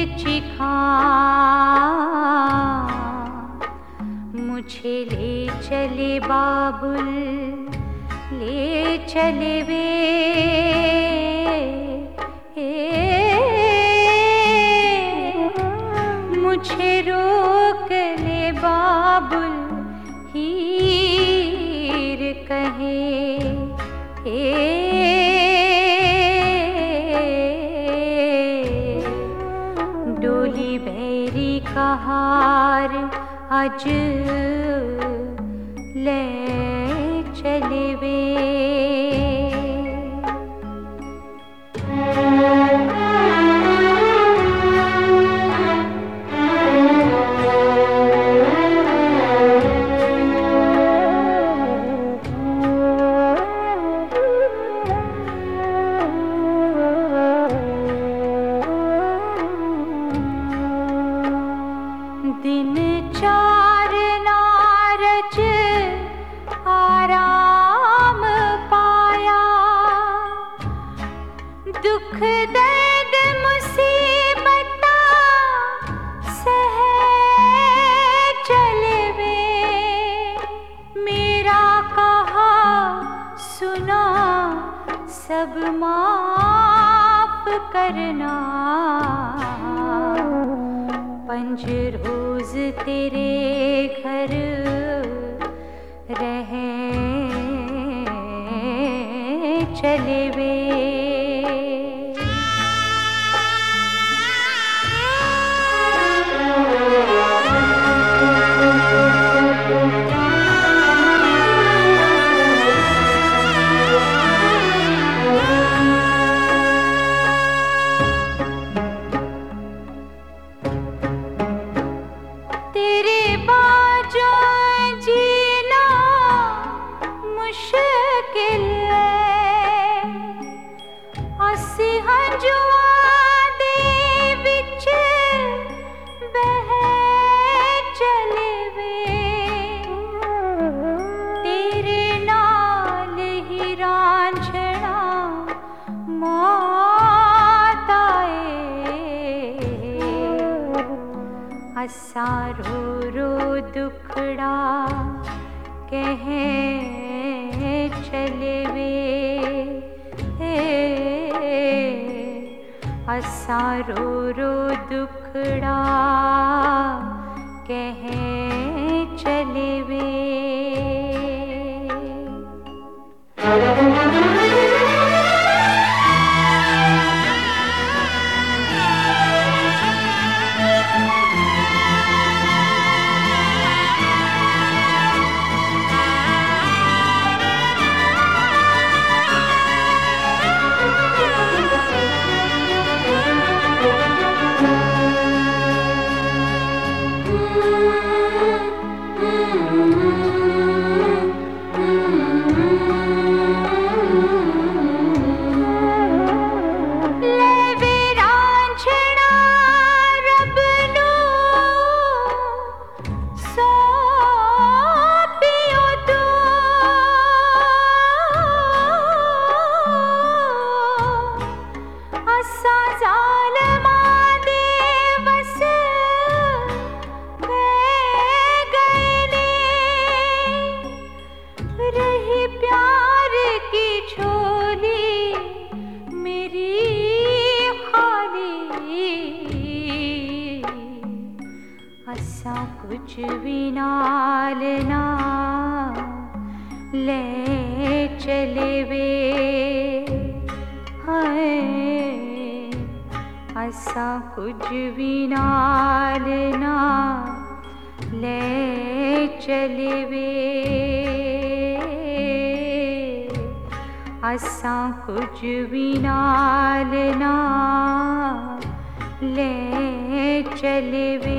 चिखा मुझे ले चले बाबुल, ले चले वे मुझे रोक ले बाबुल, हीर कहे डोली बैरी का हार आज ले चले वे। दिन चार नारज आराम पाया, दुख दर्द मुसीबत सह चले वे। मेरा कहा सुना सब माफ करना, पंज रोज तेरे घर रहे चले वे। तेरे बाजो जीना मुश्किल है, असी हंजुआ दे विच बह चले वे। तेरे नाल ही रांझना मौत आए, असा रो रो दुखड़ा कहे चले वे। असा रो रो दुखड़ा कहे चले वे। असा कुछ भी नाल ना ले चले वे। हाय असा कुछ भी नाल ना ले चले वे। असा कुछ भी नाल ना ले चले वे।